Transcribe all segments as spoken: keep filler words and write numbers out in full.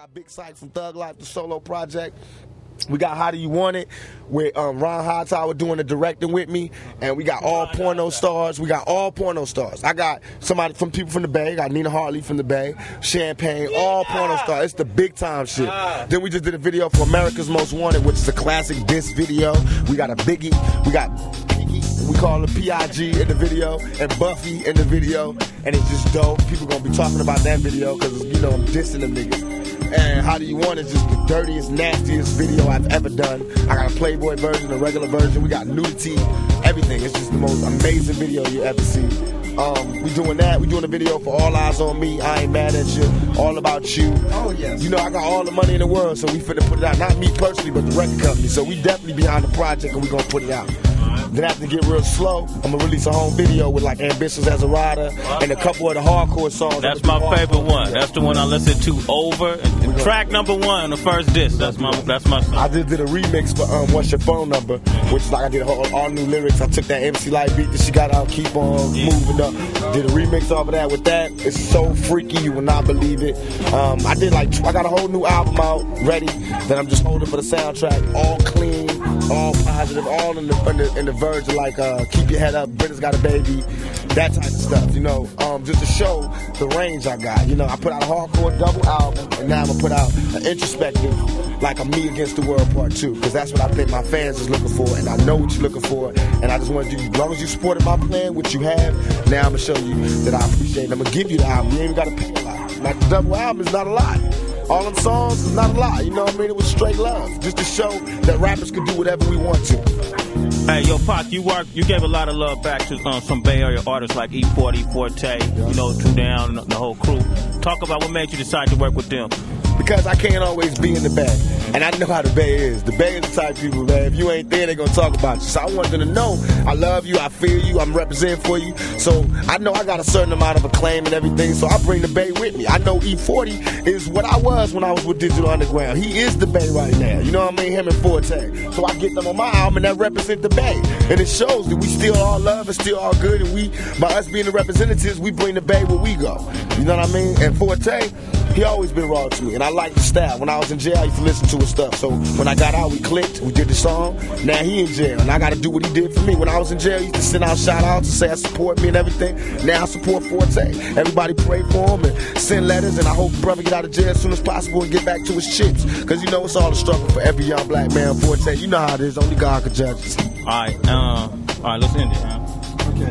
got Big Sight from Thug Life, the solo project. We got How Do You Want It with um, Ron Hightower doing the directing with me, and we got all porno stars. We got all porno stars. I got somebody from people from the Bay. I got Nina Hartley from the Bay, Champagne, all porno stars. It's the big time shit. Then we just did a video for America's Most Wanted, which is a classic diss video. We got a Biggie. We got Biggie. We call him P I G in the video, and Buffy in the video, and it's just dope. People gonna be talking about that video because you know I'm dissing them niggas. And How Do You Want It is just the dirtiest, nastiest video I've ever done. I got a Playboy version, a regular version. We got nudity, everything. It's just the most amazing video you ever see. Um, we doing that. We doing a video for All Eyes on Me. I Ain't Mad at You. All About You. Oh yes. You know I got all the money in the world, so we finna put it out. Not me personally, but the record company. So we definitely behind the project, and we gonna put it out. Then after get real slow, I'm gonna release a home video with like Ambitions as a Rider and a couple of the hardcore songs. That's my favorite one. Video. That's the one I listen to over. And track number one, the first disc. That's my that's my song. I just did a remix for um, What's Your Phone Number, which is like I did a whole, all new lyrics. I took that M C Light beat that she got out, keep on yeah. moving up. Did a remix off of that with that. It's so freaky, you will not believe it. Um, I did like I got a whole new album out ready that I'm just holding for the soundtrack, all clean, all positive, all in the in the, in the verge of like uh, Keep Your Head Up, Britta's Got a Baby, that type of stuff, you know, um, just to show the range I got. You know, I put out a hardcore double album, and now I'm gonna put out an introspective, like a Me Against the World Part Two, because that's what I think my fans is looking for, and I know what you're looking for, and I just want you, as long as you supported my plan, which you have, now I'm gonna show you that I appreciate it. I'm gonna give you the album. You ain't even gotta pay a lot. Like the double album is not a lot. All them songs is not a lot, you know what I mean? It was straight love, just to show that rappers can do whatever we want to. Hey, yo, Pac, you work, you gave a lot of love back to um, some Bay Area artists like E forty, Forte, you know, Two Down, the whole crew. Talk about what made you decide to work with them. Because I can't always be in the Bay, and I know how the Bay is. The Bay is the type of people, man, if you ain't there, they gonna talk about you. So I want them to know I love you, I feel you, I'm representing for you. So I know I got a certain amount of acclaim and everything, so I bring the Bay with me. I know E forty is what I was when I was with Digital Underground. He is the Bay right now, you know what I mean? Him and Forte. So I get them on my album, and that represent the Bay. And it shows that we still all love and still all good, and we, by us being the representatives, we bring the Bay where we go. You know what I mean? And Forte, he always been raw to me, and I like the style. When I was in jail, I used to listen to his stuff. So when I got out, we clicked, we did the song. Now he in jail, and I got to do what he did for me. When I was in jail, he used to send out shout-outs and say I support me and everything. Now I support Forte. Everybody pray for him and send letters, and I hope the brother get out of jail as soon as possible and get back to his chips. Because you know it's all a struggle for every young black man. Forte, you know how it is. Only God can judge us. All right, uh, all right, let's end it, huh? Okay.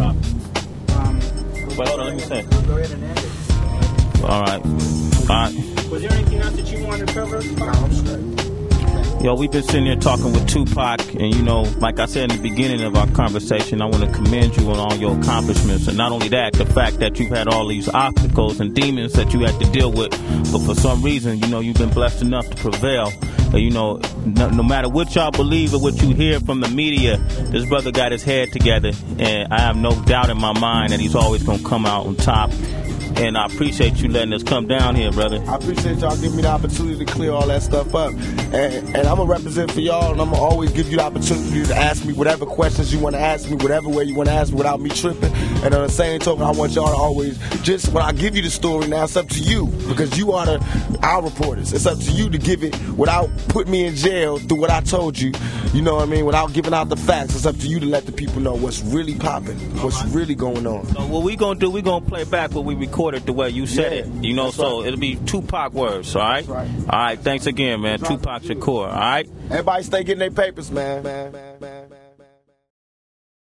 Um, Wait, hold on, let me say. Go ahead and end it. All right. All right. Was there anything else that you wanted to cover? No, I'm straight. Yo, we've been sitting here talking with Tupac, and you know, like I said in the beginning of our conversation, I want to commend you on all your accomplishments, and not only that, the fact that you've had all these obstacles and demons that you had to deal with, but for some reason, you know, you've been blessed enough to prevail. And, you know, no, no matter what y'all believe or what you hear from the media, this brother got his head together, and I have no doubt in my mind that he's always going to come out on top. And I appreciate you letting us come down here, brother. I appreciate y'all giving me the opportunity to clear all that stuff up. And, and I'm going to represent for y'all, and I'm going to always give you the opportunity to ask me whatever questions you want to ask me, whatever way you want to ask me without me tripping. And on the same token, I want y'all to always, just when I give you the story now, it's up to you, because you are the our reporters. It's up to you to give it without putting me in jail through what I told you. You know what I mean? Without giving out the facts, it's up to you to let the people know what's really popping, what's really going on. So what we going to do, we going to play back what we recorded the way you said yeah, it, you know, so right. It'll be Tupac words, all right? Right. All right, thanks again, man. Tupac Shakur, all right? Everybody stay getting their papers, man. man, man, man, man.